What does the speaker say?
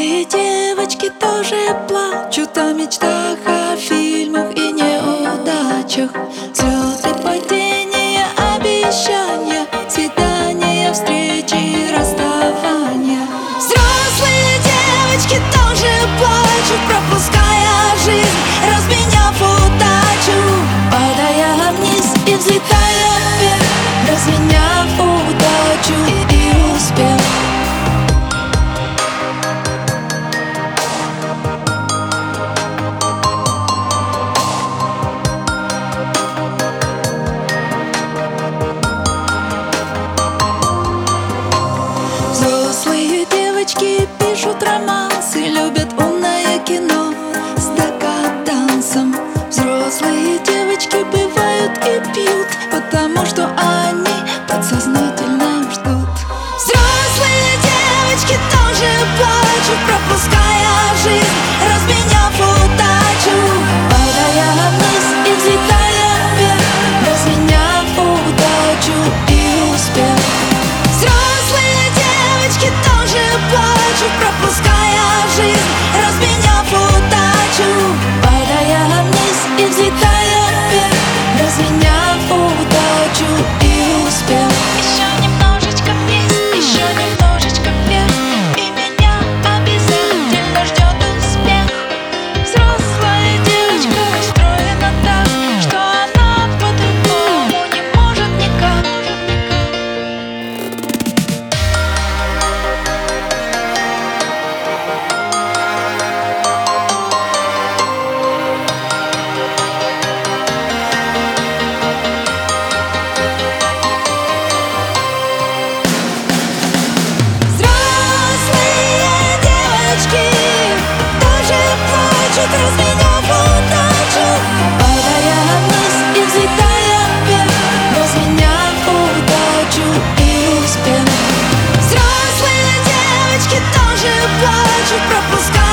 Взрослые девочки тоже плачут о мечтах, о фильмах и неудачах. Взлеты, падения, обещания, свидания, встречи, расставания. Взрослые девочки тоже плачут, пропуская жизнь, разменяв удачу. Падая вниз и взлетая вверх, разменяв удачу и успех. Взрослые девочки пишут романсы, любят умное кино с декадансом. Взрослые девочки бывают и пьют, потому что они подсознательно ждут. Взрослые девочки тоже плачут, пропуская жизнь, разменяв удачу. Падая вниз и взлетая вверх, разменяв удачу и успех. Взрослые девочки тоже плачут, пропуская жизнь, разменяв удачу. Падая вниз и взлетая вверх, разменяв удачу и успех. Еще немножечко вниз, еще немножечко вверх, и меня обязательно ждет успех. Взрослая девочка устроена так, что она по-другому не может никак. Разменяв удачу, падая вниз и взлетая вверх, разменяв удачу и успех. Взрослые девочки тоже плачут, пропуская